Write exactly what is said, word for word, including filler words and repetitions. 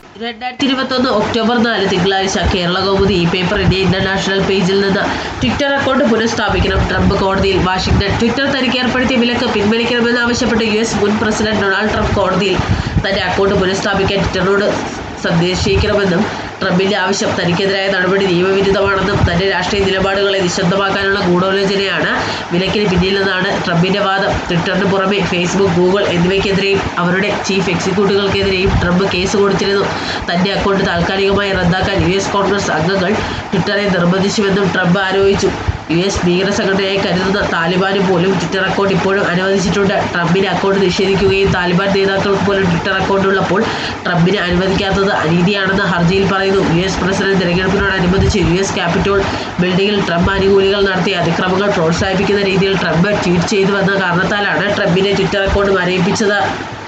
രണ്ടായിരത്തി ഇരുപത്തൊന്ന് ഒക്ടോബർ നാല് തിങ്കളാഴ്ച കേരള കൗമുദി ഈ പേപ്പറിന്റെ ഇന്റർനാഷണൽ പേജിൽ നിന്ന് ട്വിറ്റർ അക്കൗണ്ട് പുനഃസ്ഥാപിക്കണം ട്രംപ് കോടതിയിൽ വാഷിംഗ്ടൺ. ട്വിറ്റർ തനിക്ക് ഏർപ്പെടുത്തിയ വിലക്ക് പിൻവലിക്കണമെന്നാവശ്യപ്പെട്ട് യു എസ് മുൻ പ്രസിഡന്റ് ഡൊണാൾഡ് ട്രംപ് കോടതിയിൽ തന്റെ അക്കൗണ്ട് പുനഃസ്ഥാപിക്കാൻ ട്വിറ്ററിനോട് നിർദ്ദേശിക്കണമെന്നും ട്രംപിന്റെ ആവശ്യം തനിക്കെതിരായ നടപടി നിയമവിരുദ്ധമാണെന്നും തന്റെ രാഷ്ട്രീയ നിലപാടുകളെ നിശബ്ദമാക്കാനുള്ള ഗൂഢാലോചനയാണ് വിലക്കിന് പിന്നിലെന്നാണ് ട്രംപിന്റെ വാദം. ട്വിറ്ററിന് പുറമെ ഫേസ്ബുക്ക്, ഗൂഗിൾ എന്നിവയ്ക്കെതിരെയും അവരുടെ ചീഫ് എക്സിക്യൂട്ടീവുകൾക്കെതിരെയും ട്രംപ് കേസ് കൊടുത്തിരുന്നു. തന്റെ അക്കൗണ്ട് താൽക്കാലികമായി റദ്ദാക്കാൻ യു എസ് കോൺഗ്രസ് അംഗങ്ങൾ ട്വിറ്ററെ നിർബന്ധിച്ചുവെന്നും ട്രംപ് ആരോപിച്ചു. യു എസ് ഭീകര സംഘടനയായി കരുതുന്ന താലിബാന് പോലും ട്വിറ്റർ അക്കൗണ്ട് ഇപ്പോഴും അനുവദിച്ചിട്ടുണ്ട്. ട്രംപിന് അക്കൗണ്ട് നിഷേധിക്കുകയും താലിബാൻ നേതാക്കൾക്ക് പോലും ട്വിറ്റർ അക്കൗണ്ട് ഉള്ളപ്പോൾ ട്രംപിന് അനുവദിക്കാത്തത് അനീതിയാണെന്ന് ഹർജിയിൽ പറയുന്നു. യു എസ് പ്രസിഡന്റ് തെരഞ്ഞെടുപ്പിനോടനുബന്ധിച്ച് യു എസ് ക്യാപിറ്റോൾ ബിൽഡിംഗിൽ ട്രംപ് അനുകൂലികൾ നടത്തിയ അതിക്രമങ്ങൾ പ്രോത്സാഹിപ്പിക്കുന്ന രീതിയിൽ ട്രംപ് ട്വീറ്റ് ചെയ്തുവെന്ന കാരണത്താലാണ് ട്രംപിന്റെ ട്വിറ്റർ അക്കൗണ്ട് മരവിപ്പിച്ചത്.